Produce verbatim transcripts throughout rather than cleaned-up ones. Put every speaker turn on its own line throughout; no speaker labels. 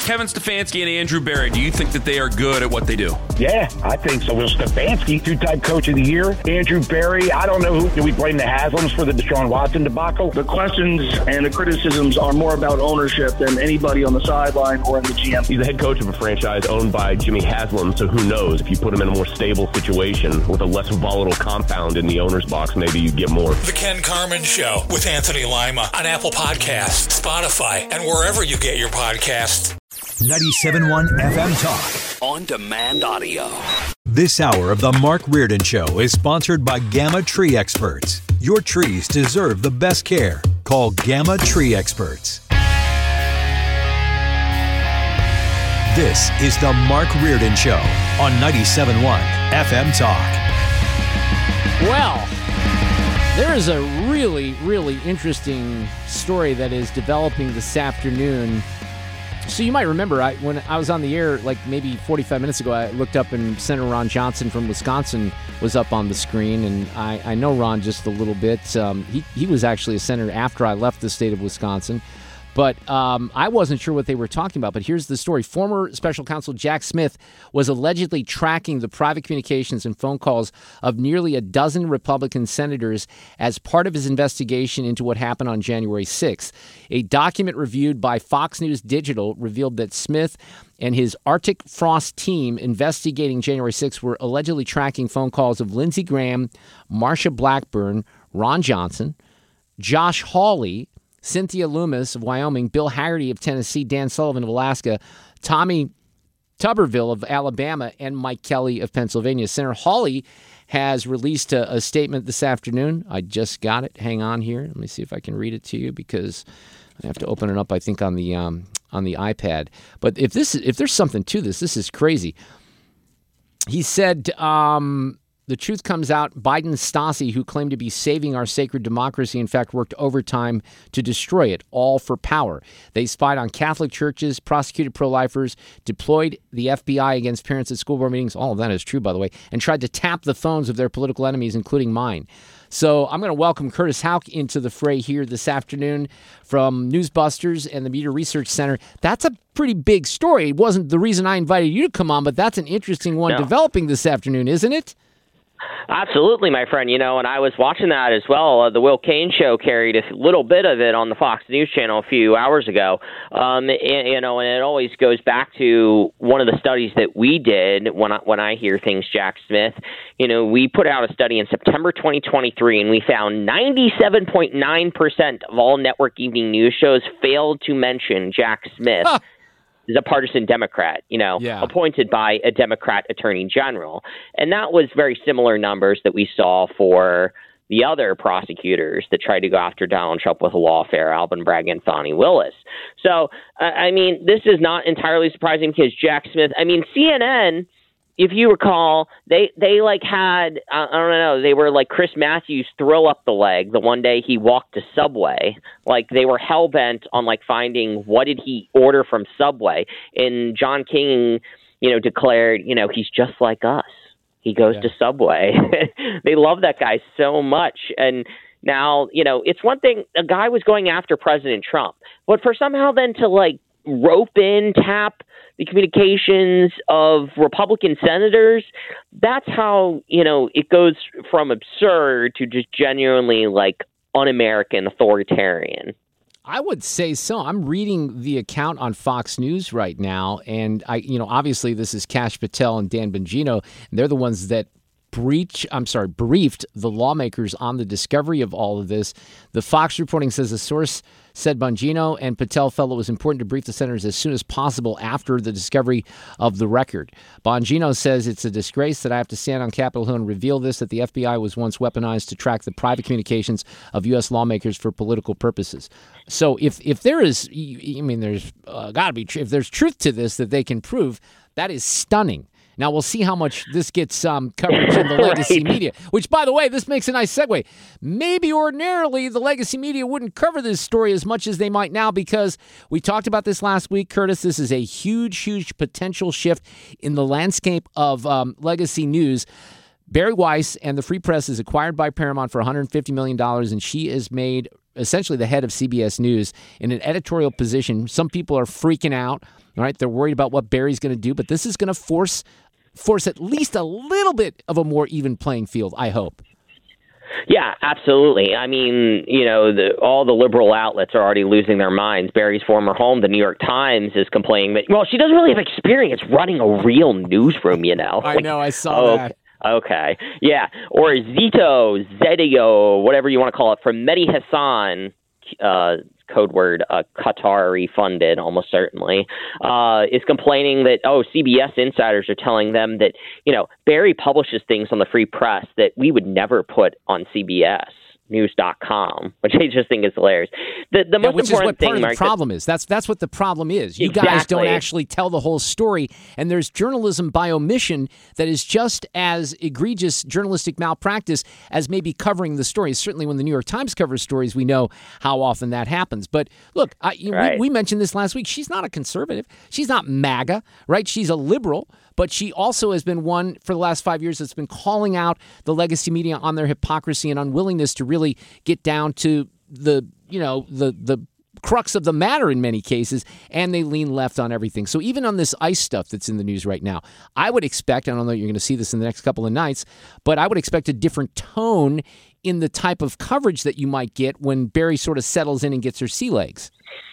Kevin Stefanski and Andrew Berry, do you think that they are good at what they do?
Yeah, I think so. Will Stefanski, two-time coach of the year. Andrew Berry, I don't know who. Do we blame the Haslams for the Deshaun Watson debacle?
The questions and the criticisms are more about ownership than anybody on the sideline or in the G M.
He's the head coach of a franchise owned by Jimmy Haslam, so who knows? If you put him in a more stable situation with a less volatile compound in the owner's box, maybe you get more.
The Ken Carman Show with Anthony Lima on Apple Podcasts, Spotify, and wherever you get your podcasts.
ninety-seven point one F M Talk.
On demand audio.
This hour of the Mark Reardon Show is sponsored by Gamma Tree Experts. Your trees deserve the best care. Call Gamma Tree Experts. This is the Mark Reardon Show on ninety-seven point one F M Talk.
Well, there is a really, really interesting story that is developing this afternoon. So you might remember, I, when I was on the air, like maybe forty-five minutes ago, I looked up and Senator Ron Johnson from Wisconsin was up on the screen, and I, I know Ron just a little bit. Um, he, he was actually a senator after I left the state of Wisconsin. But um, I wasn't sure what they were talking about. But here's the story. Former special counsel Jack Smith was allegedly tracking the private communications and phone calls of nearly a dozen Republican senators as part of his investigation into what happened on January sixth. A document reviewed by Fox News Digital revealed that Smith and his Arctic Frost team investigating January sixth were allegedly tracking phone calls of Lindsey Graham, Marsha Blackburn, Ron Johnson, Josh Hawley, Cynthia Loomis of Wyoming, Bill Haggerty of Tennessee, Dan Sullivan of Alaska, Tommy Tuberville of Alabama, and Mike Kelly of Pennsylvania. Senator Hawley has released a, a statement this afternoon. I just got it. Hang on here. Let me see if I can read it to you because I have to open it up, I think, on the um, on the iPad. But if this, if there's something to this, this is crazy. He said... Um, The truth comes out, Biden Stasi, who claimed to be saving our sacred democracy, in fact, worked overtime to destroy it, all for power. They spied on Catholic churches, prosecuted pro-lifers, deployed the F B I against parents at school board meetings, all of that is true, by the way, and tried to tap the phones of their political enemies, including mine. So I'm going to welcome Curtis Houck into the fray here this afternoon from Newsbusters and the Media Research Center. That's a pretty big story. It wasn't the reason I invited you to come on, but that's an interesting one no. developing this afternoon, isn't it?
Absolutely, my friend. You know, and I was watching that as well. Uh, the Will Cain show carried a little bit of it on the Fox News channel a few hours ago. Um, and, you know, and it always goes back to one of the studies that we did when I, when I hear things, Jack Smith. You know, we put out a study in September twenty twenty-three, and we found ninety-seven point nine percent of all network evening news shows failed to mention Jack Smith. Huh. Is a partisan Democrat, you know, yeah. appointed by a Democrat attorney general. And that was very similar numbers that we saw for the other prosecutors that tried to go after Donald Trump with a lawfare, Alvin Bragg and Fani Willis. So, uh, I mean, this is not entirely surprising because Jack Smith, I mean, C N N, if you recall, they, they like had, I don't know, they were like Chris Matthews throw up the leg the one day he walked to Subway. Like they were hell-bent on like finding what did he order from Subway. And John King, you know, declared, you know, he's just like us. He goes yeah. to Subway. They love that guy so much. And now, you know, it's one thing, a guy was going after President Trump, but for somehow then to like rope in, tap the communications of Republican senators, that's how, you know, it goes from absurd to just genuinely like un-American, authoritarian.
I would say so. I'm reading the account on Fox News right now, and I, you know, obviously this is Kash Patel and Dan Bongino, and they're the ones that breach, I'm sorry, briefed the lawmakers on the discovery of all of this. The Fox reporting says a source said Bongino and Patel felt it was important to brief the senators as soon as possible after the discovery of the record. Bongino says it's a disgrace that I have to stand on Capitol Hill and reveal this, that the F B I was once weaponized to track the private communications of U S lawmakers for political purposes. So if if there is, I mean, there's uh, got to be, if there's truth to this that they can prove, that is stunning. Now, we'll see how much this gets um, coverage in the legacy right. media, which, by the way, this makes a nice segue. Maybe ordinarily the legacy media wouldn't cover this story as much as they might now because we talked about this last week, Curtis. This is a huge, huge potential shift in the landscape of um, legacy news. Bari Weiss and the Free Press is acquired by Paramount for one hundred fifty million dollars, and she is made essentially the head of C B S News in an editorial position. Some people are freaking out. All right, they're worried about what Barry's going to do, but this is going to force force at least a little bit of a more even playing field, I hope.
Yeah, absolutely. I mean, you know, the, all the liberal outlets are already losing their minds. Barry's former home, the New York Times, is complaining that, well, she doesn't really have experience running a real newsroom, you know.
I
like,
know, I saw
oh,
that.
Okay, yeah. Or Zito, Zedio, whatever you want to call it, from Mehdi Hassan, uh, code word uh, Qatar funded, almost certainly, uh, is complaining that, oh, C B S insiders are telling them that, you know, Barry publishes things on the free press that we would never put on C B S News dot com, which I just think is hilarious. The, the
yeah,
most
which
important
is what
thing,
part of the
Mark,
problem is. That's that's what the problem is. You
exactly.
guys don't actually tell the whole story, and there's journalism by omission that is just as egregious journalistic malpractice as maybe covering the stories. Certainly when the New York Times covers stories, we know how often that happens. But look, I,
right.
we, we mentioned this last week. She's not a conservative. She's not MAGA, right? She's a liberal. But she also has been one for the last five years that's been calling out the legacy media on their hypocrisy and unwillingness to really get down to the, you know, the the crux of the matter in many cases, and they lean left on everything. So even on this ICE stuff that's in the news right now, I would expect, I don't know if you're going to see this in the next couple of nights, but I would expect a different tone in the type of coverage that you might get when Barry sort of settles in and gets her sea legs.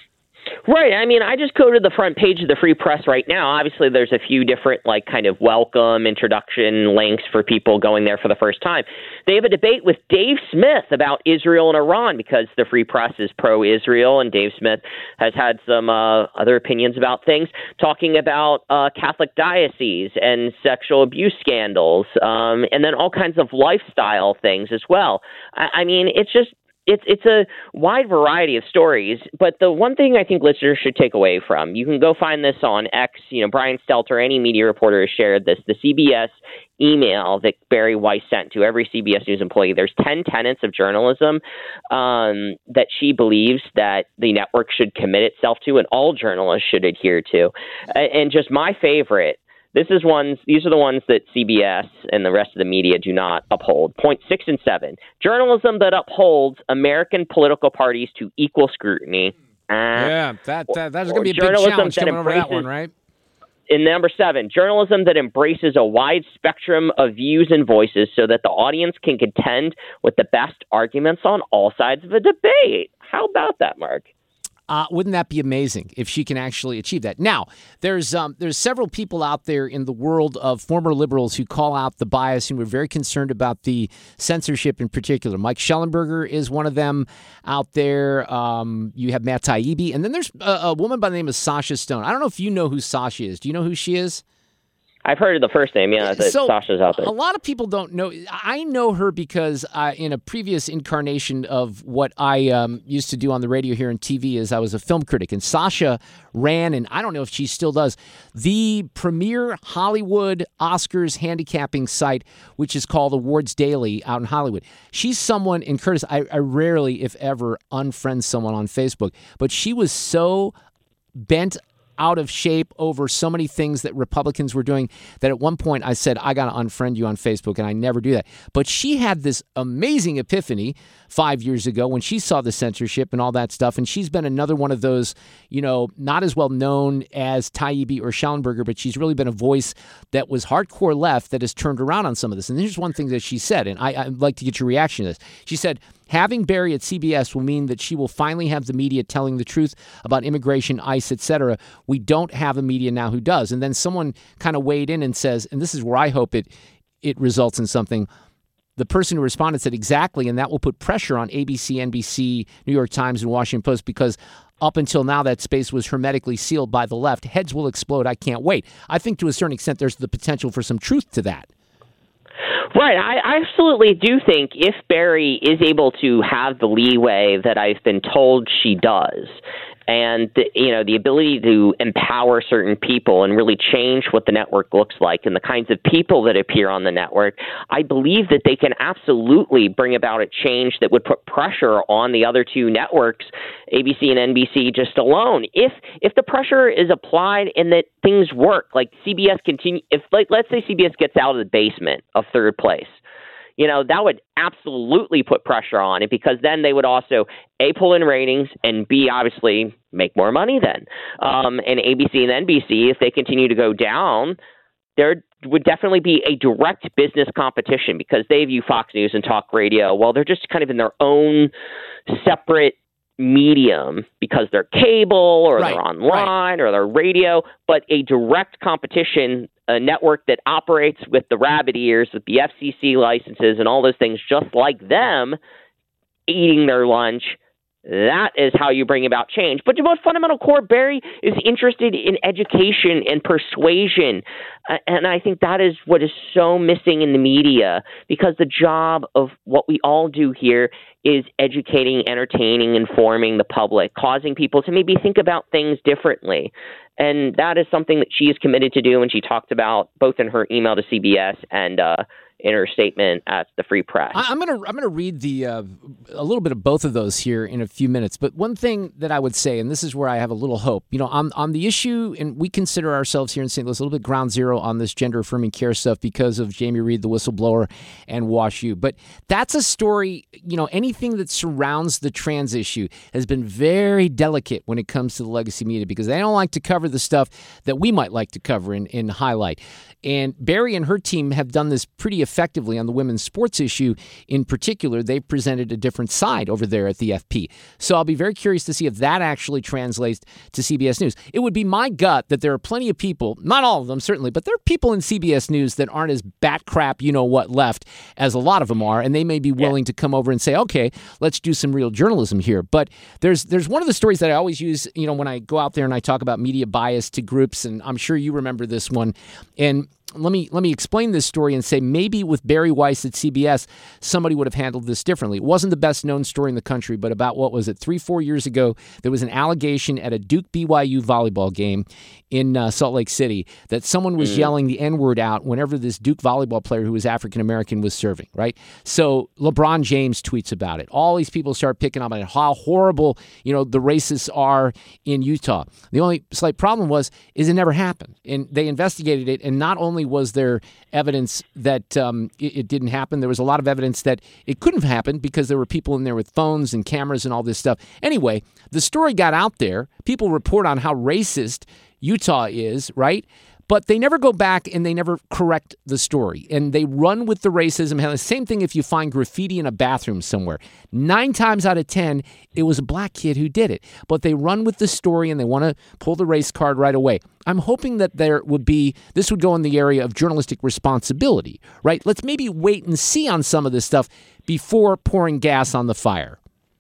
Right. I mean, I just go to the front page of the Free Press right now. Obviously, there's a few different, like, kind of welcome, introduction links for people going there for the first time. They have a debate with Dave Smith about Israel and Iran because the Free Press is pro-Israel, and Dave Smith has had some uh, other opinions about things, talking about uh, Catholic dioceses and sexual abuse scandals, um, and then all kinds of lifestyle things as well. I, I mean, it's just, It's it's a wide variety of stories, but the one thing I think listeners should take away from, you can go find this on X, you know, Brian Stelter, any media reporter has shared this, the C B S email that Bari Weiss sent to every C B S News employee. There's ten tenets of journalism um, that she believes that the network should commit itself to and all journalists should adhere to. And just my favorite, This is ones. These are the ones that C B S and the rest of the media do not uphold. Point six and seven: journalism that upholds American political parties to equal scrutiny. Uh,
yeah, that, that that's going to be a big challenge coming over that one, right?
In number seven, journalism that embraces a wide spectrum of views and voices so that the audience can contend with the best arguments on all sides of a debate. How about that, Mark?
Uh, wouldn't that be amazing if she can actually achieve that? Now, there's um, there's several people out there in the world of former liberals who call out the bias and we're very concerned about the censorship in particular. Mike Schellenberger is one of them out there. Um, you have Matt Taibbi. And then there's a, a woman by the name of Sasha Stone. I don't know if you know who Sasha is. Do you know who she is?
I've heard of the first name, yeah, that
so,
Sasha's out there.
A lot of people don't know. I know her because uh, in a previous incarnation of what I um, used to do on the radio here and T V is I was a film critic. And Sasha ran, and I don't know if she still does, the premier Hollywood Oscars handicapping site, which is called Awards Daily out in Hollywood. She's someone, and Curtis, I, I rarely, if ever, unfriend someone on Facebook, but she was so bent out of shape over so many things that Republicans were doing that at one point I said, I got to unfriend you on Facebook, and I never do that. But she had this amazing epiphany five years ago when she saw the censorship and all that stuff, and she's been another one of those, you know, not as well known as Taibbi or Schellenberger, but she's really been a voice that was hardcore left that has turned around on some of this. And here's one thing that she said, and I, I'd like to get your reaction to this. She said, having Bari at C B S will mean that she will finally have the media telling the truth about immigration, ICE, et cetera. We don't have a media now who does. And then someone kind of weighed in and says, and this is where I hope it it results in something. The person who responded said exactly, and that will put pressure on A B C, N B C, New York Times, and Washington Post because up until now that space was hermetically sealed by the left. Heads will explode. I can't wait. I think to a certain extent there's the potential for some truth to that.
Right. I absolutely do think if Bari is able to have the leeway that I've been told she does, and, you know, the ability to empower certain people and really change what the network looks like and the kinds of people that appear on the network, I believe that they can absolutely bring about a change that would put pressure on the other two networks, A B C and N B C, just alone. If if the pressure is applied and that things work, like C B S continue, if like let's say C B S gets out of the basement of third place, you know, that would absolutely put pressure on it, because then they would also, A, pull in ratings, and B, obviously make more money then. Um, and A B C and N B C, if they continue to go down, there would definitely be a direct business competition, because they view Fox News and talk radio, well, they're just kind of in their own separate medium, because they're cable or
right,
they're online
right.
or they're radio, but a direct competition, a network that operates with the rabbit ears, with the F C C licenses and all those things, just like them, eating their lunch. That is how you bring about change. But the most fundamental core, Barry is interested in education and persuasion. Uh, and I think that is what is so missing in the media, because the job of what we all do here is educating, entertaining, informing the public, causing people to maybe think about things differently. And that is something that she is committed to do, and she talked about both in her email to C B S and uh, in her statement at the Free Press.
I'm gonna I'm gonna read the uh, a little bit of both of those here in a few minutes. But one thing that I would say, and this is where I have a little hope, you know, on on the issue, and we consider ourselves here in Saint Louis a little bit ground zero on this gender affirming care stuff because of Jamie Reed, the whistleblower, and Wash U. But that's a story, you know, anything that surrounds the trans issue has been very delicate when it comes to the legacy media, because they don't like to cover the stuff that we might like to cover and, and highlight. And Barry and her team have done this pretty effectively on the women's sports issue. In particular, they've presented a different side over there at the F P. So I'll be very curious to see if that actually translates to C B S News. It would be my gut that there are plenty of people, not all of them certainly, but there are people in C B S News that aren't as bat crap, you know what, left as a lot of them are, and they may be willing yeah. to come over and say, okay, let's do some real journalism here. But there's there's one of the stories that I always use, you know, when I go out there and I talk about media bias to groups, and I'm sure you remember this one. And Let me let me explain this story and say maybe with Barry Weiss at C B S, somebody would have handled this differently. It wasn't the best known story in the country, but about, what was it, three, four years ago, there was an allegation at a Duke B Y U volleyball game in uh, Salt Lake City that someone was mm. yelling the N-word out whenever this Duke volleyball player who was African-American was serving, right? So LeBron James tweets about it. All these people start picking up on it, how horrible, you know, the racists are in Utah. The only slight problem was, is it never happened. And they investigated it, and not only was there evidence that um, it, it didn't happen, there was a lot of evidence that it couldn't have happened because there were people in there with phones and cameras and all this stuff. Anyway, the story got out there. People report on how racist Utah is, right? But they never go back and they never correct the story. And they run with the racism. And the same thing if you find graffiti in a bathroom somewhere. Nine times out of ten, it was a black kid who did it. But they run with the story and they want to pull the race card right away. I'm hoping that there would be, this would go in the area of journalistic responsibility, right? Let's maybe wait and see on some of this stuff before pouring gas on the fire.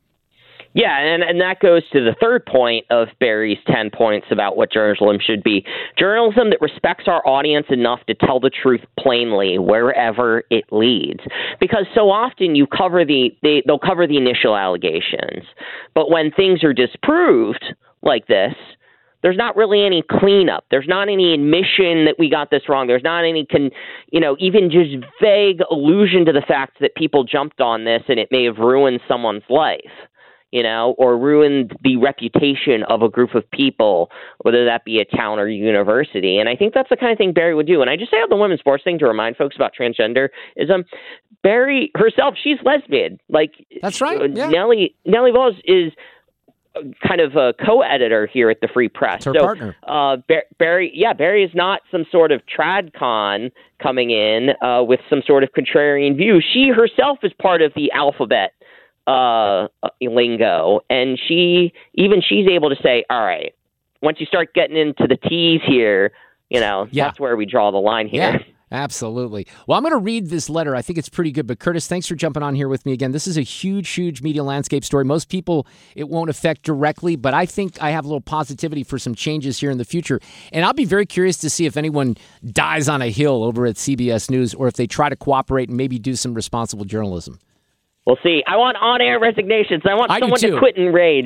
Yeah, and, and that goes to the third point of Barry's ten points about what journalism should be. Journalism that respects our audience enough to tell the truth plainly wherever it leads. Because so often you cover the, they, they'll cover the initial allegations. But when things are disproved like this, there's not really any cleanup. There's not any admission that we got this wrong. There's not any, con, you know, even just vague allusion to the fact that people jumped on this and it may have ruined someone's life, you know, or ruined the reputation of a group of people, whether that be a town or university. And I think that's the kind of thing Barry would do. And I just say on the women's sports thing to remind folks about transgender is um Barry herself, she's lesbian. Like,
that's right. Yeah.
Nellie Nellie Voss is kind of a co-editor here at the Free Press.
It's her
so,
partner.
Uh, Barry, yeah, Barry is not some sort of trad con coming in uh, with some sort of contrarian view. She herself is part of the alphabet uh, lingo, and she even she's able to say, all right, once you start getting into the T's here, you know, yeah. that's where we draw the line here.
Yeah. Absolutely. Well, I'm going to read this letter. I think it's pretty good. But Curtis, thanks for jumping on here with me again. This is a huge, huge media landscape story. Most people it won't affect directly, but I think I have a little positivity for some changes here in the future. And I'll be very curious to see if anyone dies on a hill over at C B S News or if they try to cooperate and maybe do some responsible journalism.
We'll see. I want on-air resignations. I want
I
someone to quit in rage.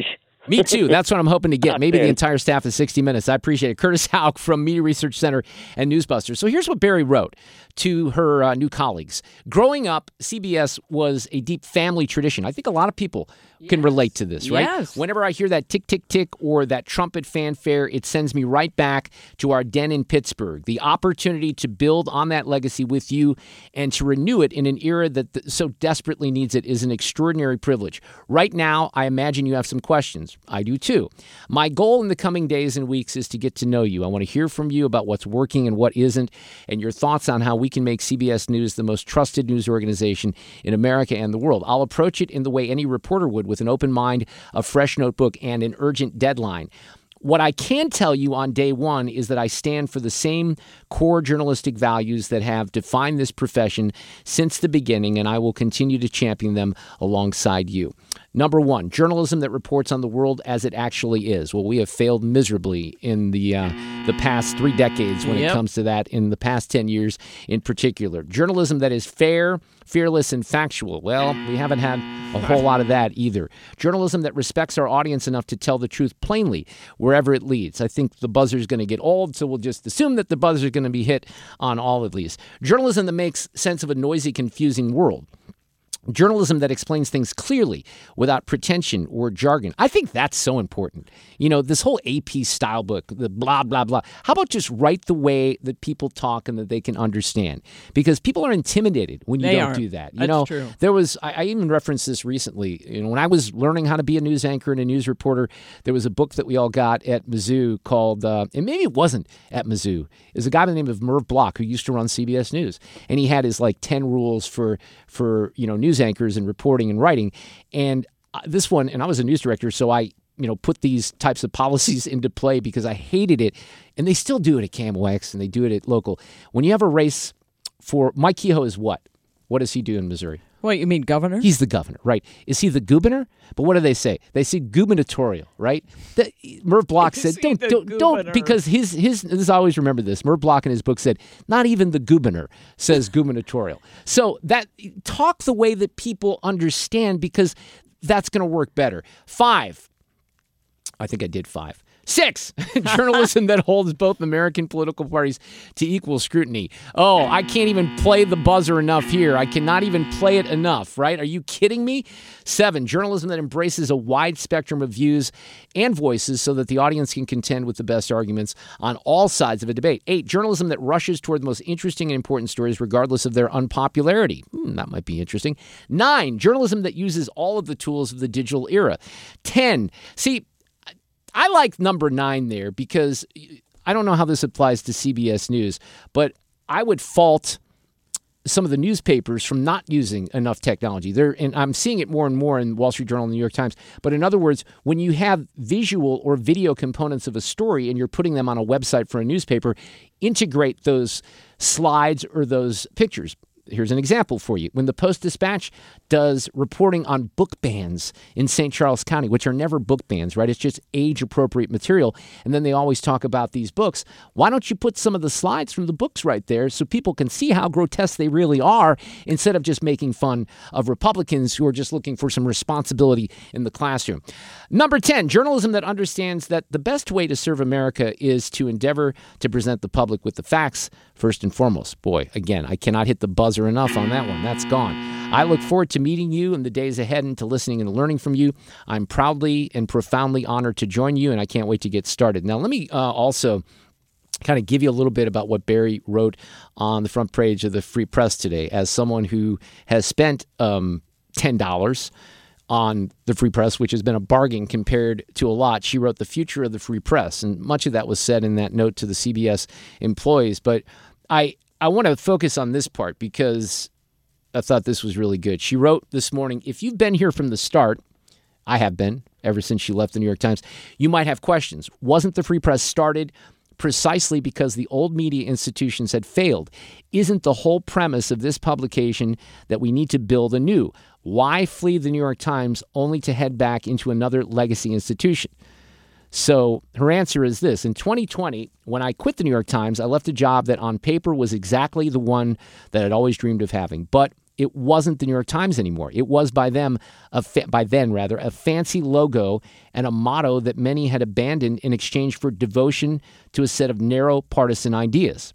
Me too. That's what I'm hoping to get. Maybe the entire staff of sixty minutes. I appreciate it. Curtis Houck from Media Research Center and Newsbusters. So here's what Barry wrote to her uh, new colleagues. Growing up, C B S was a deep family tradition. I think a lot of people yes. can relate to this, right?
Yes.
Whenever I hear that tick, tick, tick or that trumpet fanfare, it sends me right back to our den in Pittsburgh. The opportunity to build on that legacy with you and to renew it in an era that th- so desperately needs it is an extraordinary privilege. Right now, I imagine you have some questions. I do too. My goal in the coming days and weeks is to get to know you. I want to hear from you about what's working and what isn't, and your thoughts on how we can make C B S News the most trusted news organization in America and the world. I'll approach it in the way any reporter would, with an open mind, a fresh notebook, and an urgent deadline. What I can tell you on day one is that I stand for the same core journalistic values that have defined this profession since the beginning, and I will continue to champion them alongside you. Number one, journalism that reports on the world as it actually is. Well, we have failed miserably in the uh, the past three decades when yep. it comes to that, in the past ten years in particular. Journalism that is fair, fearless, and factual. Well, we haven't had a whole lot of that either. Journalism that respects our audience enough to tell the truth plainly wherever it leads. I think the buzzer's going to get old, so we'll just assume that the buzzer's going to be hit on all of these. Journalism that makes sense of a noisy, confusing world. Journalism that explains things clearly without pretension or jargon. I think that's so important. You know, this whole A P style book, the blah, blah, blah. How about just write the way that people talk and that they can understand? Because people are intimidated when you
they
don't
are.
do that. You
that's
know,
true.
There was, I, I even referenced this recently. You know, when I was learning how to be a news anchor and a news reporter, there was a book that we all got at Mizzou called, uh, and maybe it wasn't at Mizzou. It was a guy by the name of Merv Block who used to run C B S News. And he had his like ten rules for, for you know, news anchors and reporting and writing. And uh, this one, and I was a news director, so I, you know, put these types of policies into play because I hated it. And they still do it at K M O X and they do it at local. When you have a race for, Mike Kehoe is what? What does he do in Missouri?
What, you mean governor?
He's the governor, right? Is he the governor? But what do they say? They say gubernatorial, right? The, Merv Block said, don't, don't, don't, because his, his, this, I always remember this. Merv Block in his book said, not even the governor says gubernatorial. So that, talk the way that people understand because that's going to work better. Five. I think I did five. Six, journalism that holds both American political parties to equal scrutiny. Oh, I can't even play the buzzer enough here. I cannot even play it enough, right? Are you kidding me? Seven, journalism that embraces a wide spectrum of views and voices so that the audience can contend with the best arguments on all sides of a debate. Eight, journalism that rushes toward the most interesting and important stories regardless of their unpopularity. Hmm, that might be interesting. Nine, journalism that uses all of the tools of the digital era. Ten, see, I like number nine there because I don't know how this applies to C B S News, but I would fault some of the newspapers from not using enough technology. There, and I'm seeing it more and more in Wall Street Journal and the New York Times. But in other words, when you have visual or video components of a story and you're putting them on a website for a newspaper, integrate those slides or those pictures. Here's an example for you. When the Post-Dispatch does reporting on book bans in Saint Charles County, which are never book bans, right? It's just age-appropriate material. And then they always talk about these books. Why don't you put some of the slides from the books right there so people can see how grotesque they really are instead of just making fun of Republicans who are just looking for some responsibility in the classroom? Number ten, journalism that understands that the best way to serve America is to endeavor to present the public with the facts first and foremost. Boy, again, I cannot hit the buzzer enough on that one. That's gone. I look forward to meeting you in the days ahead and to listening and learning from you. I'm proudly and profoundly honored to join you, and I can't wait to get started. Now, let me uh, also kind of give you a little bit about what Barry wrote on the front page of the Free Press today. As someone who has spent um, ten dollars on the Free Press, which has been a bargain compared to a lot, she wrote The Future of the Free Press, and much of that was said in that note to the C B S employees. But I I want to focus on this part because I thought this was really good. She wrote this morning, if you've been here from the start, I have been ever since she left the New York Times, you might have questions. Wasn't the Free Press started precisely because the old media institutions had failed? Isn't the whole premise of this publication that we need to build anew? Why flee the New York Times only to head back into another legacy institution? So her answer is this. In twenty twenty, when I quit the New York Times, I left a job that on paper was exactly the one that I'd always dreamed of having. But it wasn't the New York Times anymore. It was by them, a fa- by then rather, a fancy logo and a motto that many had abandoned in exchange for devotion to a set of narrow partisan ideas.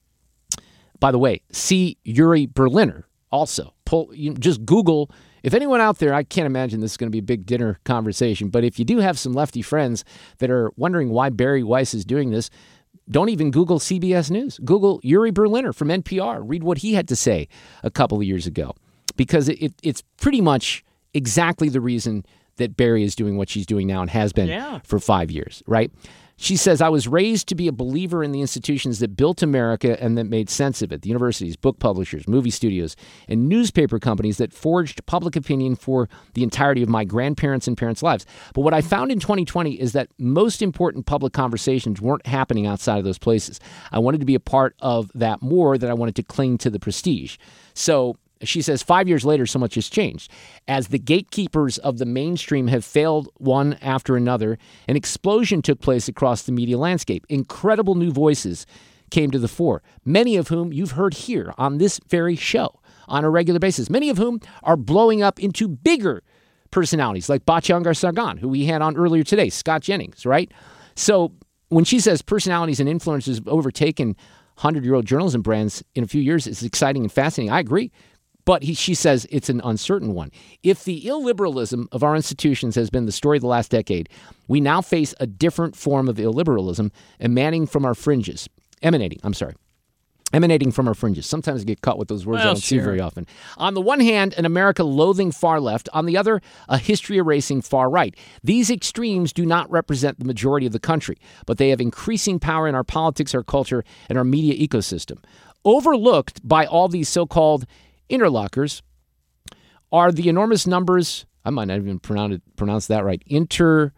By the way, see Yuri Berliner also. Pull, you just Google. If anyone out there, I can't imagine this is going to be a big dinner conversation, but if you do have some lefty friends that are wondering why Bari Weiss is doing this, don't even Google C B S News. Google Yuri Berliner from N P R. Read what he had to say a couple of years ago, because it, it, it's pretty much exactly the reason that Bari is doing what she's doing now and has been yeah. for five years, right? She says, I was raised to be a believer in the institutions that built America and that made sense of it. The universities, book publishers, movie studios, and newspaper companies that forged public opinion for the entirety of my grandparents' and parents' lives. But what I found in twenty twenty is that most important public conversations weren't happening outside of those places. I wanted to be a part of that more than I wanted to cling to the prestige. So she says five years later, so much has changed. As the gatekeepers of the mainstream have failed one after another, an explosion took place across the media landscape. Incredible new voices came to the fore, many of whom you've heard here on this very show on a regular basis, many of whom are blowing up into bigger personalities like Bachyangar Sargon, who we had on earlier today, Scott Jennings, right? So when she says personalities and influencers have overtaken hundred-year-old journalism brands in a few years, it's exciting and fascinating. I agree. But he, she says it's an uncertain one. If the illiberalism of our institutions has been the story of the last decade, we now face a different form of illiberalism emanating from our fringes. Emanating, I'm sorry. Emanating from our fringes. Sometimes I get caught with those words well, I don't sure. see very often. On the one hand, an America loathing far left. On the other, a history erasing far right. These extremes do not represent the majority of the country, but they have increasing power in our politics, our culture, and our media ecosystem. Overlooked by all these so-called interlockers are the enormous numbers, I might not even pronounce, it, pronounce that right, inter,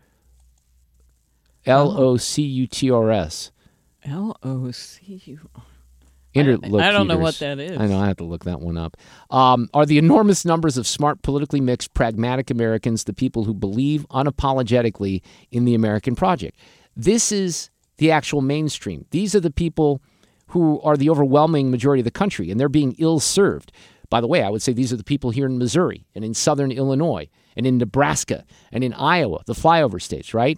L O C U T R S.
L O C U R S.
Interlocutors.
I don't know what that is.
I know, I have to look that one up. Um, are the enormous numbers of smart, politically mixed, pragmatic Americans, the people who believe unapologetically in the American project. This is the actual mainstream. These are the people who are the overwhelming majority of the country, and they're being ill-served. By the way, I would say these are the people here in Missouri and in southern Illinois and in Nebraska and in Iowa, the flyover states, right?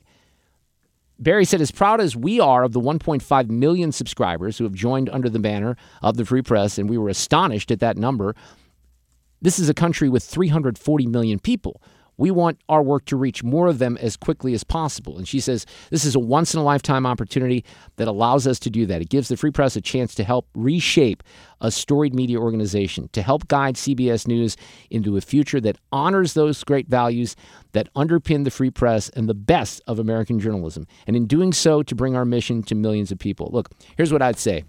Bari said, as proud as we are of the one point five million subscribers who have joined under the banner of the Free Press, and we were astonished at that number, this is a country with three hundred forty million people. We want our work to reach more of them as quickly as possible. And she says this is a once-in-a-lifetime opportunity that allows us to do that. It gives the Free Press a chance to help reshape a storied media organization, to help guide C B S News into a future that honors those great values that underpin the Free Press and the best of American journalism. And in doing so, to bring our mission to millions of people. Look, here's what I'd say.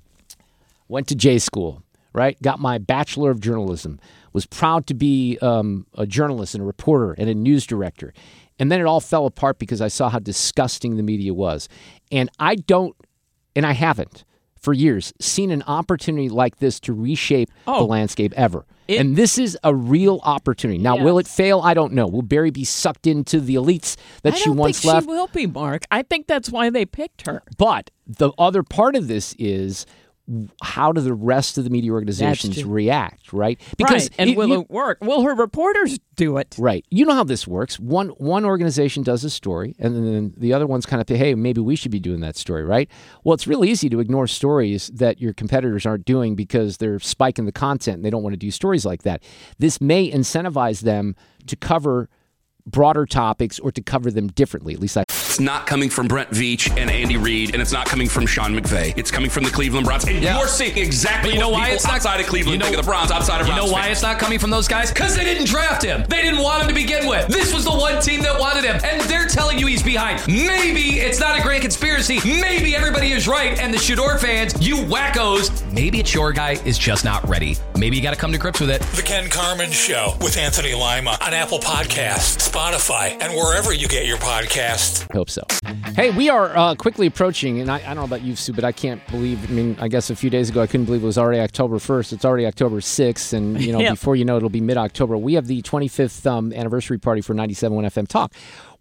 Went to J school. Right? Got my Bachelor of Journalism, was proud to be um, a journalist and a reporter and a news director. And then it all fell apart because I saw how disgusting the media was. And I don't, and I haven't, for years, seen an opportunity like this to reshape oh, the landscape ever. It, and this is a real opportunity. Now, yes. will it fail? I don't know. Will Bari be sucked into the elites that
I
she once
think
left?
She will be, Mark. I think that's why they picked her.
But the other part of this is, how do the rest of the media organizations react, right?
Because right. And it, will you, it work? Will her reporters do it?
Right. You know how this works. One one organization does a story, and then the other one's kind of, hey, maybe we should be doing that story, right? Well, it's really easy to ignore stories that your competitors aren't doing because they're spiking the content and they don't want to do stories like that. This may incentivize them to cover broader topics or to cover them differently. At least I...
It's not coming from Brent Veach and Andy Reid, and it's not coming from Sean McVay. It's coming from the Cleveland Browns. And yeah. you're seeing exactly but you know what why people it's not, outside of Cleveland you know, think of the Browns, outside of
You
Browns
know why
fans.
It's not coming from those guys? Because they didn't draft him. They didn't want him to begin with. This was the one team that wanted him, and they're telling you he's behind. Maybe it's not a great conspiracy. Maybe everybody is right, and the Shador fans, you wackos, maybe it's your guy is just not ready. Maybe you got to come to grips with it.
The Ken Carman Show with Anthony Lima on Apple Podcasts, Spotify, and wherever you get your podcasts.
I hope so. Hey, we are uh, quickly approaching, and I, I don't know about you, Sue, but I can't believe, I mean, I guess a few days ago I couldn't believe it was already October first. It's already October sixth, and, you know, yep. before you know it, it'll be mid-October. We have the twenty-fifth um, anniversary party for ninety-seven point one F M Talk.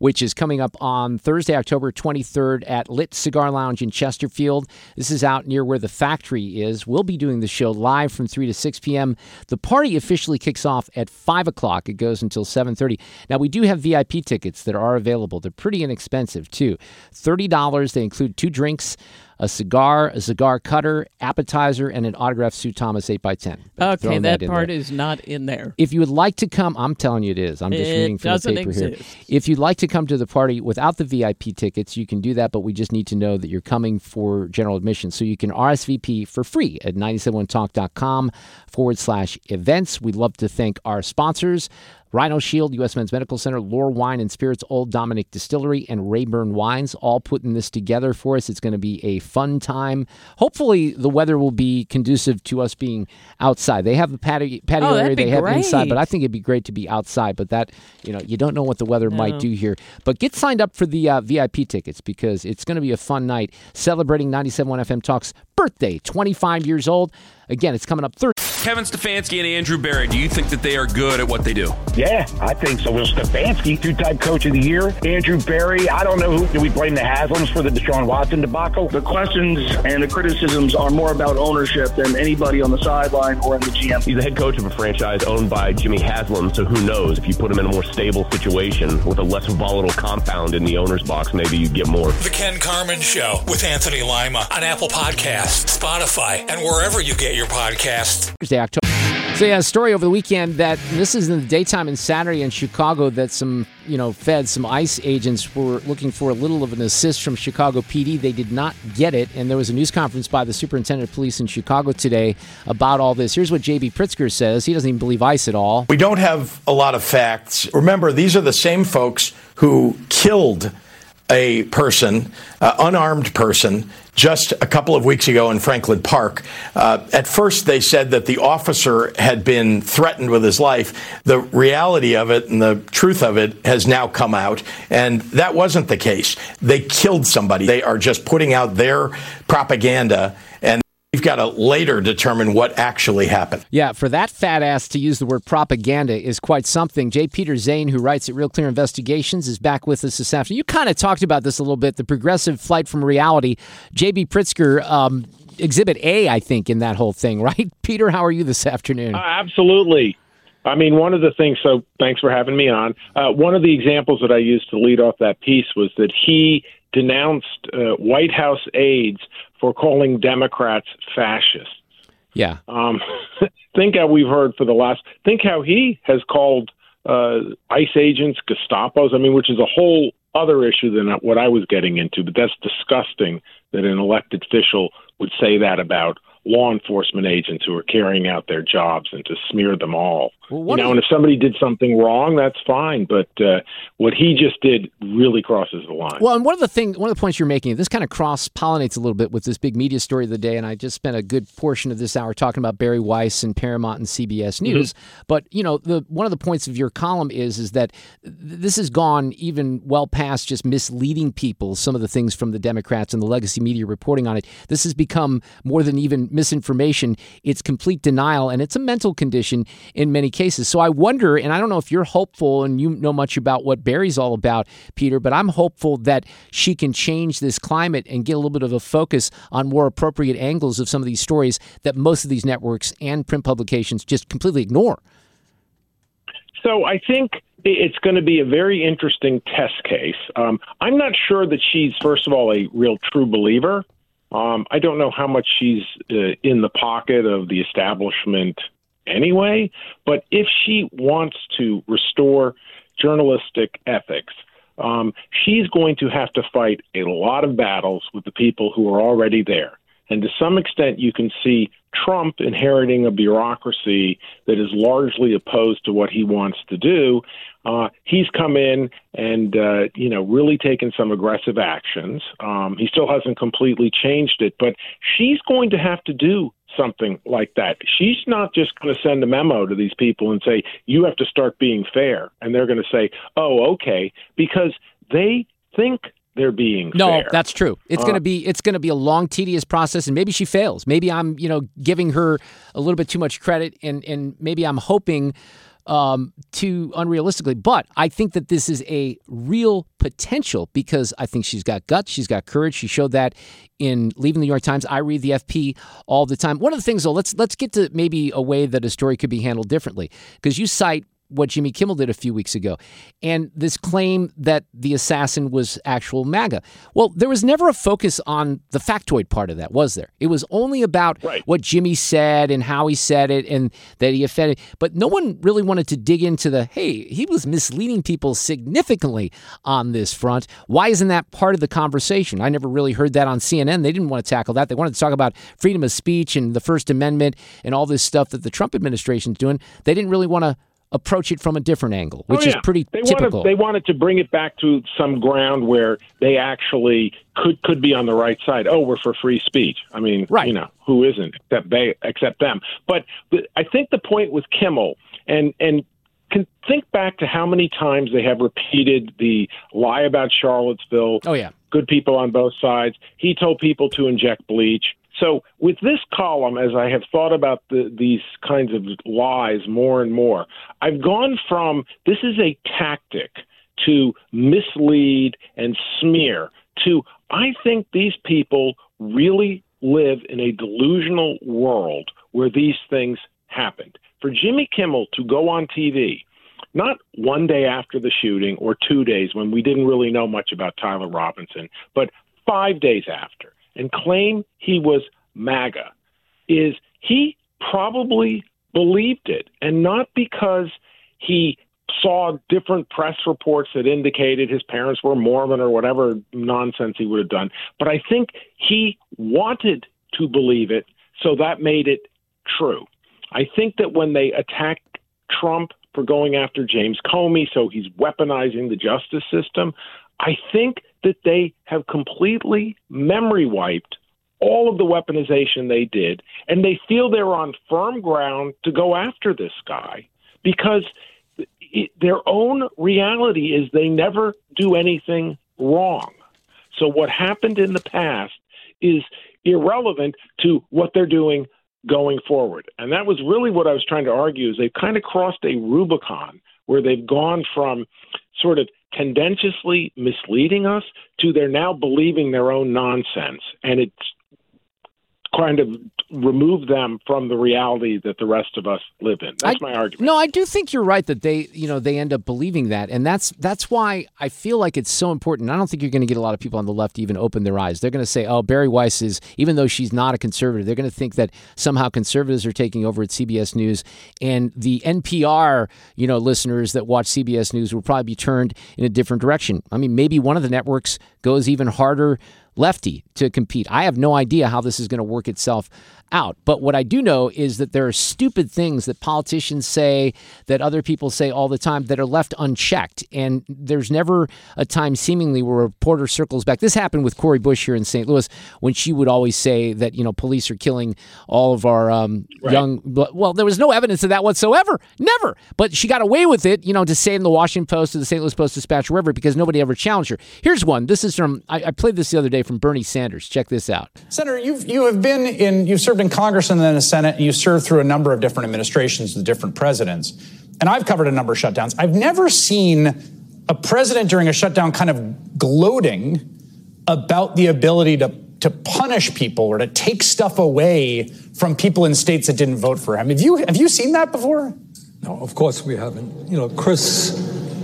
which is coming up on Thursday, October twenty-third at Lit Cigar Lounge in Chesterfield. This is out near where the factory is. We'll be doing the show live from three to six p.m. The party officially kicks off at five o'clock. It goes until seven thirty. Now, we do have V I P tickets that are available. They're pretty inexpensive, too. thirty dollars. They include two drinks, a cigar, a cigar cutter, appetizer, and an autographed Sue Thomas eight by ten.
Okay, that, that part
there.
is not in there.
If you would like to come, I'm telling you it is. I'm just
it
reading from the paper
exist.
here. If you'd like to come to the party without the V I P tickets, you can do that, but we just need to know that you're coming for general admission. So you can R S V P for free at nine seven one talk dot com forward slash events. We'd love to thank our sponsors, Rhino Shield, U S Men's Medical Center, Lore Wine and Spirits, Old Dominic Distillery, and Rayburn Wines, all putting this together for us. It's going to be a fun time. Hopefully, the weather will be conducive to us being outside. They have the patio, patio
oh,
area, they have
great.
inside, but I think it'd be great to be outside. But that, you know, you don't know what the weather
no.
might do here. But get signed up for the uh, V I P tickets because it's going to be a fun night celebrating ninety-seven point one F M Talk's birthday, twenty-five years old. Again, it's coming up Thursday.
Kevin Stefanski and Andrew Barry, do you think that they are good at what they do?
Yeah, I think so. Will Stefanski, two-time coach of the year. Andrew Barry, I don't know who. Do we blame the Haslams for the Deshaun Watson debacle?
The questions and the criticisms are more about ownership than anybody on the sideline or in the G M.
He's the head coach of a franchise owned by Jimmy Haslam, so who knows? If you put him in a more stable situation with a less volatile compound in the owner's box, maybe you get more.
The Ken Carman Show with Anthony Lima on Apple Podcasts, Spotify, and wherever you get your podcasts.
Thursday, October. So yeah, a story over the weekend that this is in the daytime and Saturday in Chicago that some, you know, feds, some ICE agents were looking for a little of an assist from Chicago P D. They did not get it, and there was a news conference by the superintendent of police in Chicago today about all this. Here's what J B Pritzker says. He doesn't even believe ICE at all.
We don't have a lot of facts. Remember, these are the same folks who killed a person, uh, unarmed person, just a couple of weeks ago in Franklin Park. Uh, at first, they said that the officer had been threatened with his life. The reality of it and the truth of it has now come out, and that wasn't the case. They killed somebody. They are just putting out their propaganda, and we've got to later determine what actually happened.
Yeah, for that fat ass to use the word propaganda is quite something. J. Peter Zane, who writes at Real Clear Investigations, is back with us this afternoon. You kind of talked about this a little bit, the progressive flight from reality. J B. Pritzker, um, Exhibit A, I think, in that whole thing, right? Peter, how are you this afternoon?
Uh, absolutely. I mean, one of the things, so thanks for having me on. Uh, one of the examples that I used to lead off that piece was that he denounced uh, White House aides for calling Democrats fascists.
Yeah.
Um, think how we've heard for the last, think how he has called uh, ICE agents Gestapos, I mean, which is a whole other issue than what I was getting into, but that's disgusting that an elected official would say that about law enforcement agents who are carrying out their jobs and to smear them all. Well, you know, and if somebody did something wrong, that's fine. But uh, what he just did really crosses the line.
Well, and one of the thing, one of the points you're making, this kind of cross-pollinates a little bit with this big media story of the day, and I just spent a good portion of this hour talking about Barry Weiss and Paramount and C B S News. Mm-hmm. But, you know, the one of the points of your column is, is that this has gone even well past just misleading people, some of the things from the Democrats and the legacy media reporting on it. This has become more than even misinformation. It's complete denial, and it's a mental condition in many cases. So I wonder, and I don't know if you're hopeful and you know much about what Barry's all about, Peter, but I'm hopeful that she can change this climate and get a little bit of a focus on more appropriate angles of some of these stories that most of these networks and print publications just completely ignore.
So I think it's going to be a very interesting test case. Um, I'm not sure that she's, first of all, a real true believer. Um, I don't know how much she's uh, in the pocket of the establishment anyway, but if she wants to restore journalistic ethics, um, she's going to have to fight a lot of battles with the people who are already there. And to some extent, you can see Trump inheriting a bureaucracy that is largely opposed to what he wants to do. Uh, he's come in and, uh, you know, really taken some aggressive actions. Um, he still hasn't completely changed it, but she's going to have to do something like that. She's not just going to send a memo to these people and say, you have to start being fair. And they're going to say, oh, okay, because they think they're being
no,
fair.
That's true. It's uh, going to be it's going to be a long, tedious process, and maybe she fails. Maybe I'm, you know, giving her a little bit too much credit, and and maybe I'm hoping um, too unrealistically. But I think that this is a real potential because I think she's got guts, she's got courage. She showed that in leaving the New York Times. I read the F P all the time. One of the things, though, let's let's get to maybe a way that a story could be handled differently, because you cite what Jimmy Kimmel did a few weeks ago, and this claim that the assassin was actual MAGA. Well, there was never a focus on the factoid part of that, was there? It was only about right. what Jimmy said and how he said it and that he offended. But no one really wanted to dig into the, hey, he was misleading people significantly on this front. Why isn't that part of the conversation? I never really heard that on C N N. They didn't want to tackle that. They wanted to talk about freedom of speech and the First Amendment and all this stuff that the Trump administration's doing. They didn't really want to approach it from a different angle, which
oh, yeah.
is pretty
they
typical.
Wanted, they wanted to bring it back to some ground where they actually could could be on the right side. Oh, we're for free speech. I mean, right. you know, who isn't except they, except them? But the, I think the point with Kimmel, and and can think back to how many times they have repeated the lie about Charlottesville.
Oh yeah,
good people on both sides. He told people to inject bleach. So with this column, as I have thought about the, these kinds of lies more and more, I've gone from this is a tactic to mislead and smear to I think these people really live in a delusional world where these things happened. For Jimmy Kimmel to go on T V, not one day after the shooting or two days when we didn't really know much about Tyler Robinson, but five days after, and claim he was MAGA, is he probably believed it, and not because he saw different press reports that indicated his parents were Mormon or whatever nonsense he would have done, but I think he wanted to believe it, so that made it true. I think that when they attacked Trump for going after James Comey, so he's weaponizing the justice system, I think that they have completely memory wiped all of the weaponization they did, and they feel they're on firm ground to go after this guy because it, their own reality is they never do anything wrong. So what happened in the past is irrelevant to what they're doing going forward. And that was really what I was trying to argue, is they've kind of crossed a Rubicon where they've gone from sort of tendentiously misleading us to they're now believing their own nonsense. And it's kind of remove them from the reality that the rest of us live in. That's I, my argument.
No, I do think you're right that they, you know, they end up believing that. And that's that's why I feel like it's so important. I don't think you're going to get a lot of people on the left to even open their eyes. They're going to say, oh, Bari Weiss is, even though she's not a conservative, they're going to think that somehow conservatives are taking over at C B S News. And the N P R, you know, listeners that watch C B S News will probably be turned in a different direction. I mean, maybe one of the networks goes even harder lefty to compete. I have no idea how this is going to work itself out. But what I do know is that there are stupid things that politicians say, that other people say all the time, that are left unchecked. And there's never a time seemingly where a reporter circles back. This happened with Cori Bush here in Saint Louis when she would always say that, you know, police are killing all of our um, right. young. Well, there was no evidence of that whatsoever. Never. But she got away with it, you know, to say in the Washington Post or the Saint Louis Post-Dispatch or wherever, because nobody ever challenged her. Here's one. This is from, I, I played this the other day from Bernie Sanders. Check this out.
Senator, you've, you have been in, you've served in Congress and then in the Senate, and you served through a number of different administrations with different presidents. And I've covered a number of shutdowns. I've never seen a president during a shutdown kind of gloating about the ability to, to punish people or to take stuff away from people in states that didn't vote for him. Have you, have you seen that before?
No, of course we haven't. You know, Chris,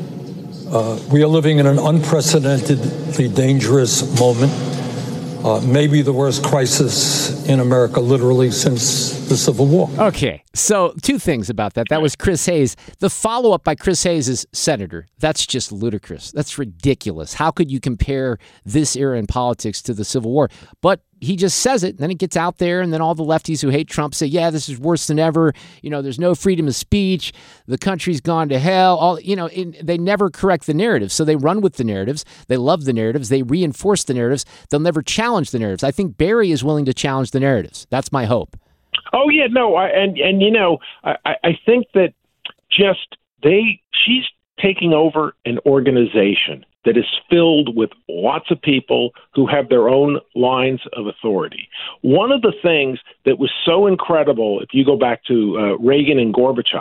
uh, we are living in an unprecedentedly dangerous moment. Uh, maybe the worst crisis in America, literally, since the Civil War.
Okay, so two things about that. That was Chris Hayes. The follow-up by Chris Hayes is, Senator, that's just ludicrous. That's ridiculous. How could you compare this era in politics to the Civil War? But he just says it, and then it gets out there, and then all the lefties who hate Trump say, yeah, this is worse than ever. You know, there's no freedom of speech. The country's gone to hell. All you know, in, they never correct the narrative. So they run with the narratives. They love the narratives. They reinforce the narratives. They'll never challenge the narratives. I think Bari is willing to challenge the narratives. That's my hope.
Oh, yeah, no, I, and, and, you know, I, I think that just they, she's taking over an organization that is filled with lots of people who have their own lines of authority. One of the things that was so incredible, if you go back to uh, Reagan and Gorbachev,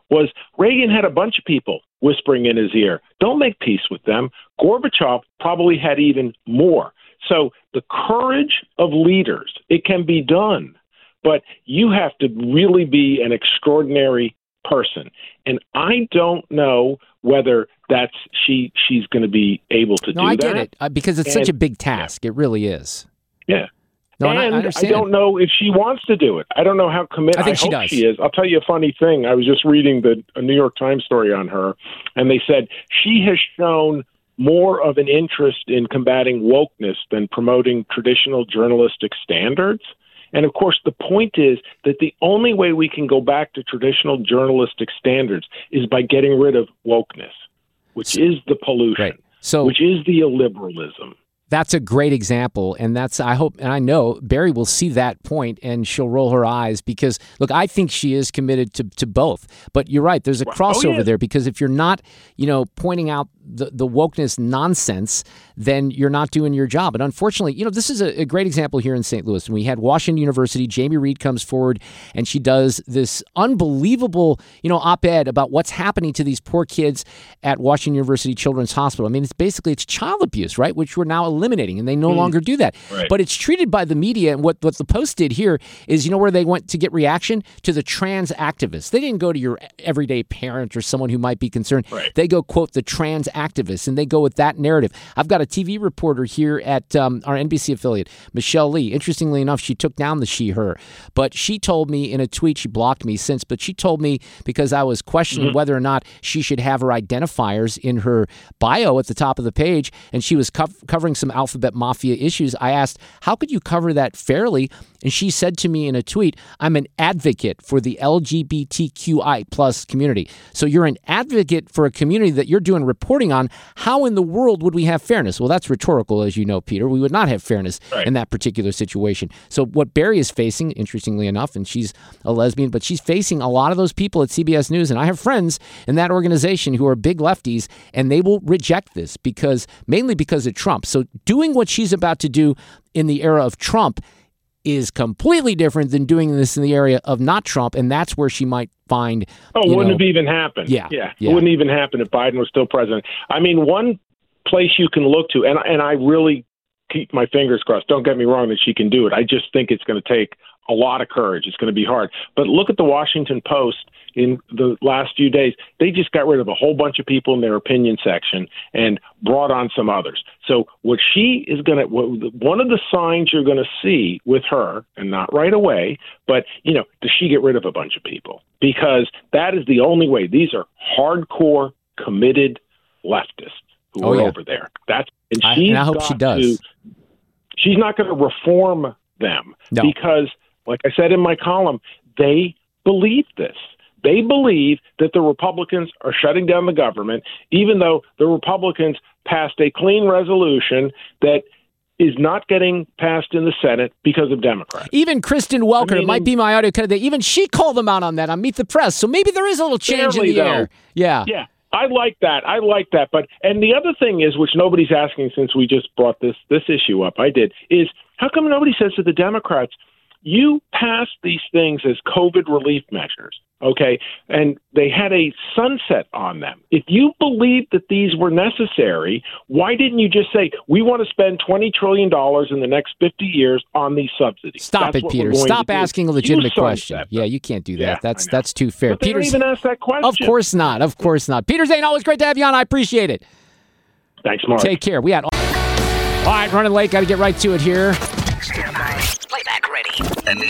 was Reagan had a bunch of people whispering in his ear, don't make peace with them. Gorbachev probably had even more. So the courage of leaders, it can be done, but you have to really be an extraordinary person. And I don't know whether that's she she's going to be able to
no,
do
I
that.
get it, uh, because it's
and,
such a big task. Yeah. It really is.
Yeah.
No,
and
I, I,
I
understand.
don't know if she wants to do it. I don't know how committed.
I think
I
she
hope
does.
She is. I'll tell you a funny thing. I was just reading the a New York Times story on her, and they said she has shown more of an interest in combating wokeness than promoting traditional journalistic standards. And of course, the point is that the only way we can go back to traditional journalistic standards is by getting rid of wokeness, which is the pollution,
right. so,
which is the illiberalism.
That's a great example, and that's I hope and I know Barry will see that point and she'll roll her eyes because look, I think she is committed to, to both. But you're right, there's a crossover oh, yeah. there because if you're not, you know, pointing out the, the wokeness nonsense, then you're not doing your job. And unfortunately, you know, this is a, a great example here in Saint Louis. We had Washington University, Jamie Reed comes forward and she does this unbelievable, you know, op-ed about what's happening to these poor kids at Washington University Children's Hospital. I mean, it's basically it's child abuse, right? Which we're now eliminating, and they no mm. longer do that.
Right.
But it's treated by the media, and what, what the Post did here is, you know where they went to get reaction? To the trans activists. They didn't go to your everyday parent or someone who might be concerned.
Right.
They go, quote, the trans activists, and they go with that narrative. I've got a T V reporter here at um, our N B C affiliate, Michelle Lee. Interestingly enough, she took down the she, her, but she told me in a tweet, she blocked me since, but she told me because I was questioning mm-hmm. whether or not she should have her identifiers in her bio at the top of the page, and she was co- covering some alphabet mafia issues. I asked, how could you cover that fairly? And she said to me in a tweet, I'm an advocate for the L G B T Q I plus community. So you're an advocate for a community that you're doing reporting on. How in the world would we have fairness? Well, that's rhetorical, as you know, Peter. We would not have fairness right. in that particular situation. So what Barry is facing, interestingly enough, and she's a lesbian, but she's facing a lot of those people at C B S News. And I have friends in that organization who are big lefties, and they will reject this because mainly because of Trump. So doing what she's about to do in the era of Trump is completely different than doing this in the area of not Trump, and that's where she might find.
Oh,
you
wouldn't
know,
have even happened.
Yeah,
yeah,
yeah.
It wouldn't even happen if Biden was still president. I mean, one place you can look to, and and I really keep my fingers crossed. Don't get me wrong that she can do it. I just think it's going to take a lot of courage. It's going to be hard. But look at the Washington Post in the last few days. They just got rid of a whole bunch of people in their opinion section and brought on some others. So what she is going to, one of the signs you're going to see with her, and not right away, but, you know, does she get rid of a bunch of people? Because that is the only way. These are hardcore, committed leftists who
oh,
are
yeah.
over there. That's and
I,
she's
and I hope
got
she does.
To, she's not going to reform them
no.
because, like I said in my column, they believe this. They believe that the Republicans are shutting down the government, even though the Republicans passed a clean resolution that is not getting passed in the Senate because of Democrats.
Even Kristen Welker, I mean, it might be my audio cut. Even she called them out on that on Meet the Press. So maybe there is a little change
barely,
in the
though.
air. Yeah.
Yeah. I like that. I like that. But and the other thing is, which nobody's asking since we just brought this this issue up, I did, is how come nobody says to the Democrats, you passed these things as COVID relief measures, okay? And they had a sunset on them. If you believed that these were necessary, why didn't you just say, we want to spend twenty trillion dollars in the next fifty years on these subsidies?
Stop
that's
it, Peter. Stop asking a legitimate question. Yeah, you can't do that.
Yeah,
that's that's too fair.
But they
Peter's,
don't even ask that question.
Of course not. Of course not. Peter Zane, always great to have you on. I appreciate it.
Thanks, Mark.
Take care. We had all right, running late. Got to get right to it here.
Stand by. Playback ready.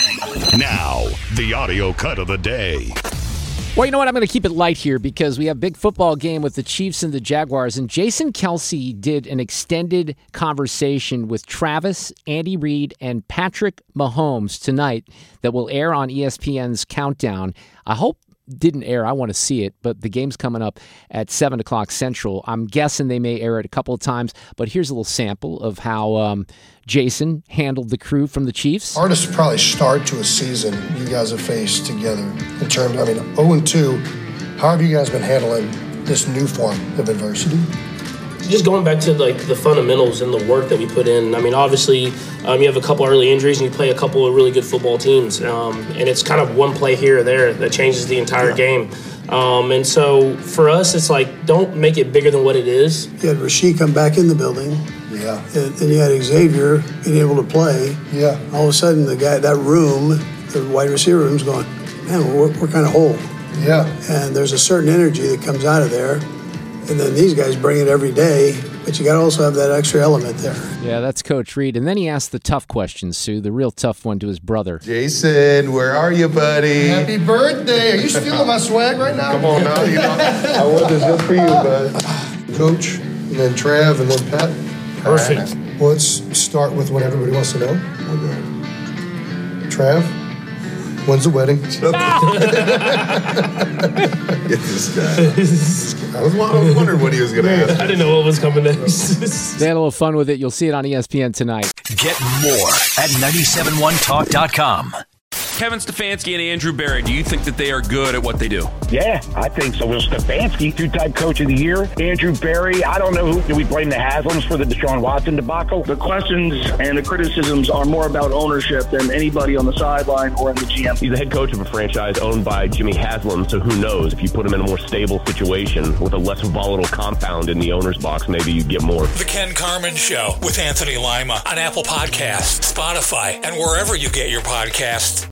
Now, the audio cut of the day.
Well, you know what? I'm going to keep it light here because we have a big football game with the Chiefs and the Jaguars. And Jason Kelce did an extended conversation with Travis, Andy Reid, and Patrick Mahomes tonight that will air on E S P N's Countdown. I hope didn't air. I want to see it, but the game's coming up at seven o'clock Central. I'm guessing they may air it a couple of times, but here's a little sample of how um, Jason handled the crew from the Chiefs.
Hardest probably start to a season you guys have faced together in terms, I mean, oh and two, how have you guys been handling this new form of adversity?
Just going back to like the fundamentals and the work that we put in. I mean, obviously, um, you have a couple early injuries and you play a couple of really good football teams, um, and it's kind of one play here or there that changes the entire yeah. game. Um, and so for us, it's like, don't make it bigger than what it is.
You had Rasheed come back in the building.
Yeah.
And, and you had Xavier being able to play.
Yeah.
All of a sudden, the guy, that room, the wide receiver room's going, man, we're, we're kind of whole.
Yeah.
And there's a certain energy that comes out of there. And then these guys bring it every day, but you got to also have that extra element there.
Yeah, that's Coach Reed. And then he asked the tough questions, Sue, the real tough one to his brother.
Jason, where are you, buddy?
Happy birthday. Are you stealing my swag right now?
Come on now. You know, I wore this just for you, bud.
Coach, and then Trav, and then Pat.
Perfect.
Well, let's start with what everybody wants to know. Okay. Trav, when's the wedding?
Get this guy. I was, I was wondering what he was going to ask.
I didn't know what was coming next.
They had a little fun with it. You'll see it on E S P N tonight.
Get more at nine seven one talk dot com.
Kevin Stefanski and Andrew Berry, do you think that they are good at what they do?
Yeah, I think so. Will Stefanski, two-time coach of the year. Andrew Berry, I don't know who. Do we blame the Haslams for the Deshaun Watson debacle?
The questions and the criticisms are more about ownership than anybody on the sideline or in the G M.
He's the head coach of a franchise owned by Jimmy Haslam, so who knows? If you put him in a more stable situation with a less volatile compound in the owner's box, maybe you get more.
The Ken Carman Show with Anthony Lima on Apple Podcasts, Spotify, and wherever you get your podcasts.